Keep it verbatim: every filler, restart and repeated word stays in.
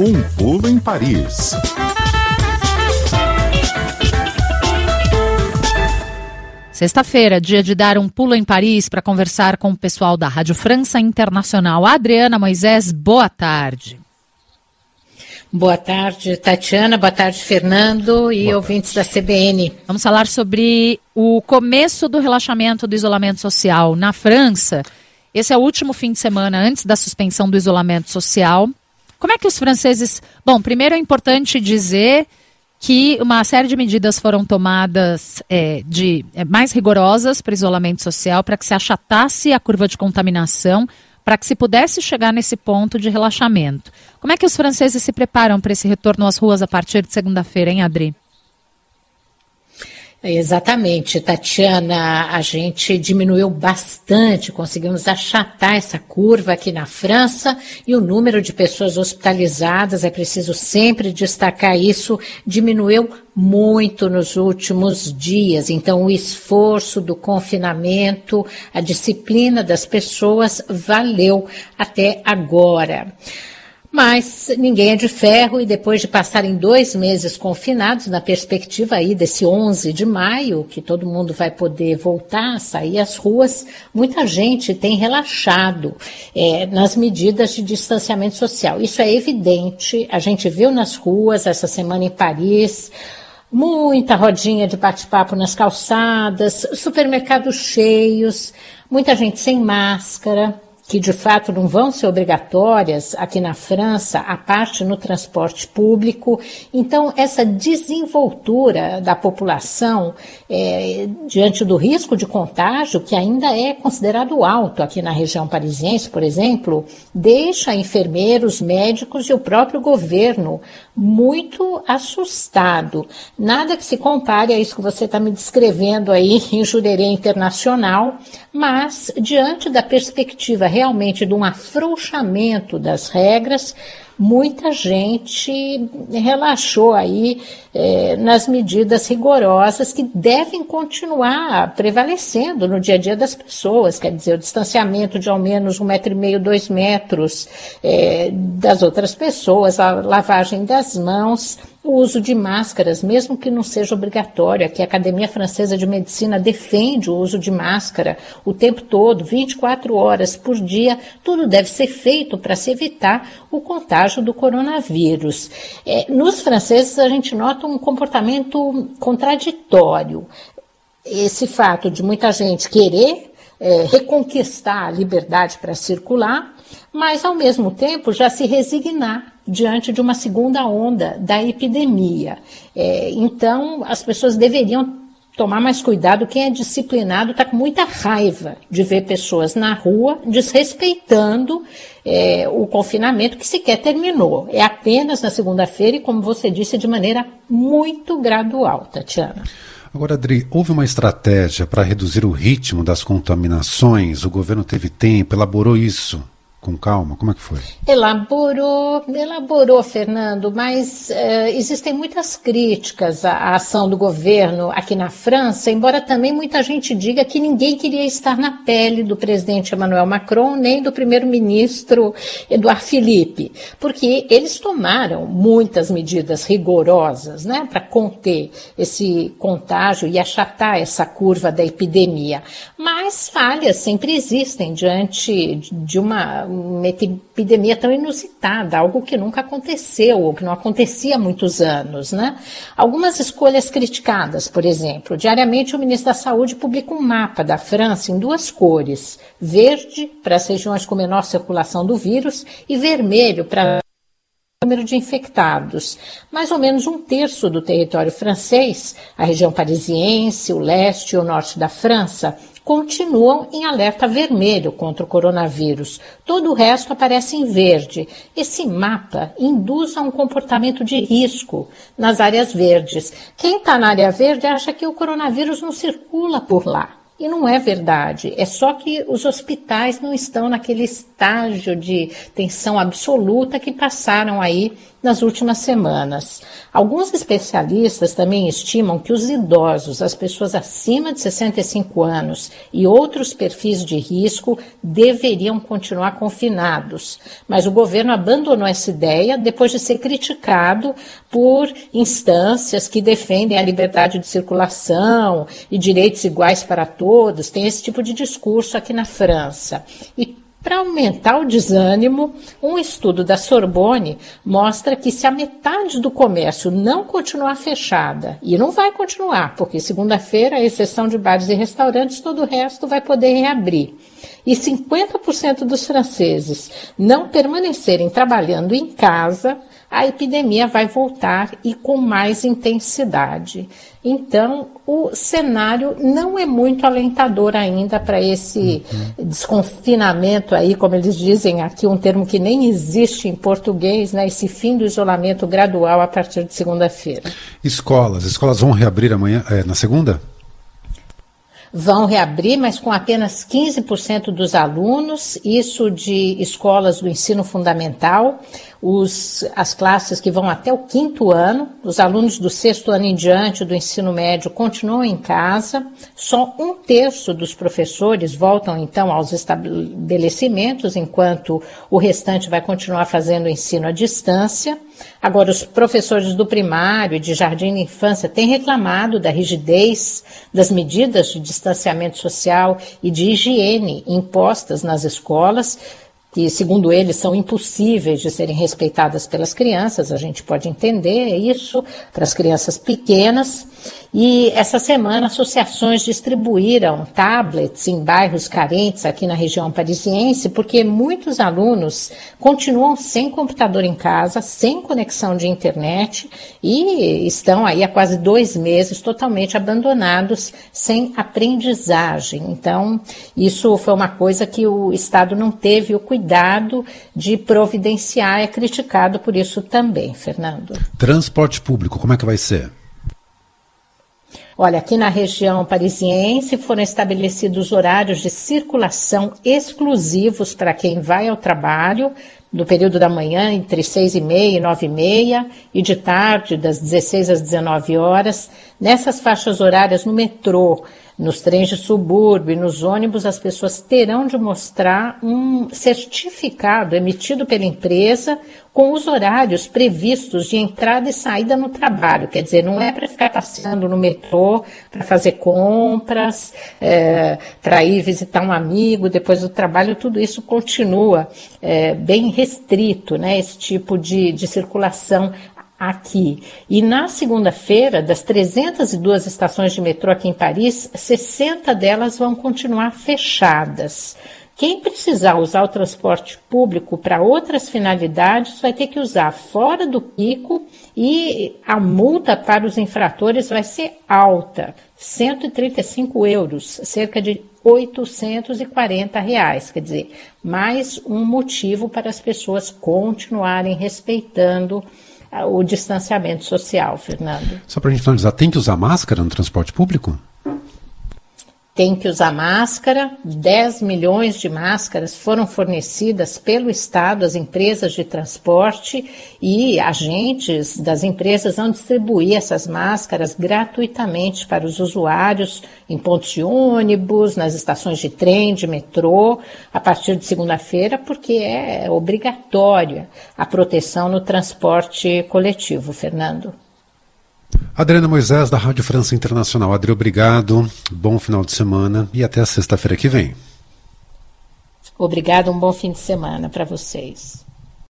Um pulo em Paris. Sexta-feira, dia de dar um pulo em Paris para conversar com o pessoal da Rádio França Internacional. Adriana Moisés, boa tarde. Boa tarde, Tatiana. Boa tarde, Fernando e boa ouvintes tarde. Da C B N. Vamos falar sobre o começo do relaxamento do isolamento social na França. Esse é o último fim de semana antes da suspensão do isolamento social. Como é que os franceses... Bom, primeiro é importante dizer que uma série de medidas foram tomadas é, de, é, mais rigorosas para o isolamento social, para que se achatasse a curva de contaminação, para que se pudesse chegar nesse ponto de relaxamento. Como é que os franceses se preparam para esse retorno às ruas a partir de segunda-feira, hein, Adri? Exatamente, Tatiana, a gente diminuiu bastante, conseguimos achatar essa curva aqui na França e o número de pessoas hospitalizadas, é preciso sempre destacar isso, diminuiu muito nos últimos dias. Então, o esforço do confinamento, a disciplina das pessoas valeu até agora. Mas ninguém é de ferro e depois de passarem dois meses confinados, na perspectiva aí desse onze de maio, que todo mundo vai poder voltar a sair às ruas, muita gente tem relaxado é, nas medidas de distanciamento social. Isso é evidente, a gente viu nas ruas essa semana em Paris, muita rodinha de bate-papo nas calçadas, supermercados cheios, muita gente sem máscara, que de fato não vão ser obrigatórias aqui na França, a parte no transporte público. Então, essa desenvoltura da população é, diante do risco de contágio, que ainda é considerado alto aqui na região parisiense, por exemplo, deixa enfermeiros, médicos e o próprio governo muito assustado. Nada que se compare a isso que você está me descrevendo aí em Jurerê Internacional, mas diante da perspectiva realmente de um afrouxamento das regras, muita gente relaxou aí eh, nas medidas rigorosas que devem continuar prevalecendo no dia a dia das pessoas, quer dizer, o distanciamento de ao menos um metro e meio, dois metros eh, das outras pessoas, a lavagem das mãos, o uso de máscaras, mesmo que não seja obrigatório. Aqui a Academia Francesa de Medicina defende o uso de máscara o tempo todo, vinte e quatro horas por dia. Tudo deve ser feito para se evitar o contágio do coronavírus. É, nos franceses a gente nota um comportamento contraditório. Esse fato de muita gente querer é, reconquistar a liberdade para circular, mas ao mesmo tempo já se resignar diante de uma segunda onda da epidemia. É, então, as pessoas deveriam tomar mais cuidado. Quem é disciplinado está com muita raiva de ver pessoas na rua desrespeitando é, o confinamento que sequer terminou. É apenas na segunda-feira e, como você disse, de maneira muito gradual, Tatiana. Agora, Adri, houve uma estratégia para reduzir o ritmo das contaminações? O governo teve tempo, elaborou isso com calma? Como é que foi? Elaborou, elaborou, Fernando, mas uh, existem muitas críticas à, à ação do governo aqui na França, embora também muita gente diga que ninguém queria estar na pele do presidente Emmanuel Macron, nem do primeiro-ministro Édouard Philippe, porque eles tomaram muitas medidas rigorosas, né, para conter esse contágio e achatar essa curva da epidemia. Mas falhas sempre existem diante de uma uma epidemia tão inusitada, algo que nunca aconteceu, ou que não acontecia há muitos anos, né? Algumas escolhas criticadas, por exemplo, diariamente o ministro da Saúde publica um mapa da França em duas cores, verde para as regiões com menor circulação do vírus e vermelho para o número de infectados. Mais ou menos um terço do território francês, a região parisiense, o leste e o norte da França, continuam em alerta vermelho contra o coronavírus. Todo o resto aparece em verde. Esse mapa induz a um comportamento de risco nas áreas verdes. Quem está na área verde acha que o coronavírus não circula por lá. E não é verdade, é só que os hospitais não estão naquele estágio de tensão absoluta que passaram aí nas últimas semanas. Alguns especialistas também estimam que os idosos, as pessoas acima de sessenta e cinco anos e outros perfis de risco deveriam continuar confinados. Mas o governo abandonou essa ideia depois de ser criticado por instâncias que defendem a liberdade de circulação e direitos iguais para todos. Tem esse tipo de discurso aqui na França. E para aumentar o desânimo, um estudo da Sorbonne mostra que se a metade do comércio não continuar fechada, e não vai continuar, porque segunda-feira, à exceção de bares e restaurantes, todo o resto vai poder reabrir, e cinquenta por cento dos franceses não permanecerem trabalhando em casa, a epidemia vai voltar e com mais intensidade. Então, o cenário não é muito alentador ainda para esse uhum. desconfinamento aí, como eles dizem aqui, um termo que nem existe em português, né? Esse fim do isolamento gradual a partir de segunda-feira. Escolas, escolas vão reabrir amanhã, é, na segunda? Vão reabrir, mas com apenas quinze por cento dos alunos, isso de escolas do ensino fundamental, os, as classes que vão até o quinto ano, os alunos do sexto ano em diante do ensino médio continuam em casa, só um terço dos professores voltam então aos estabelecimentos, enquanto o restante vai continuar fazendo o ensino à distância. Agora, os professores do primário e de jardim de infância têm reclamado da rigidez das medidas de distanciamento social e de higiene impostas nas escolas, que, segundo eles, são impossíveis de serem respeitadas pelas crianças. A gente pode entender isso para as crianças pequenas. E essa semana, associações distribuíram tablets em bairros carentes aqui na região parisiense, porque muitos alunos continuam sem computador em casa, sem conexão de internet e estão aí há quase dois meses totalmente abandonados, sem aprendizagem. Então, isso foi uma coisa que o Estado não teve o cuidado de providenciar, é criticado por isso também, Fernando. Transporte público, como é que vai ser? Olha, aqui na região parisiense foram estabelecidos horários de circulação exclusivos para quem vai ao trabalho, no período da manhã, entre seis e meia e nove e meia, e de tarde, das dezesseis às dezenove horas. Nessas faixas horárias no metrô, nos trens de subúrbio e nos ônibus, as pessoas terão de mostrar um certificado emitido pela empresa com os horários previstos de entrada e saída no trabalho. Quer dizer, não é para ficar passeando no metrô, para fazer compras, é, para ir visitar um amigo depois do trabalho, tudo isso continua é, bem restrito, né, esse tipo de, de circulação aqui. E na segunda-feira, das trezentas e duas estações de metrô aqui em Paris, sessenta delas vão continuar fechadas. Quem precisar usar o transporte público para outras finalidades vai ter que usar fora do pico e a multa para os infratores vai ser alta, cento e trinta e cinco euros, cerca de oitocentos e quarenta reais. Quer dizer, mais um motivo para as pessoas continuarem respeitando o distanciamento social, Fernando. Só para a gente finalizar, tem que usar máscara no transporte público? Tem que usar máscara. dez milhões de máscaras foram fornecidas pelo Estado às empresas de transporte e agentes das empresas vão distribuir essas máscaras gratuitamente para os usuários em pontos de ônibus, nas estações de trem, de metrô, a partir de segunda-feira, porque é obrigatória a proteção no transporte coletivo, Fernando. Adriana Moisés, da Rádio França Internacional. Adri, obrigado, bom final de semana e até a sexta-feira que vem. Obrigado, um bom fim de semana para vocês.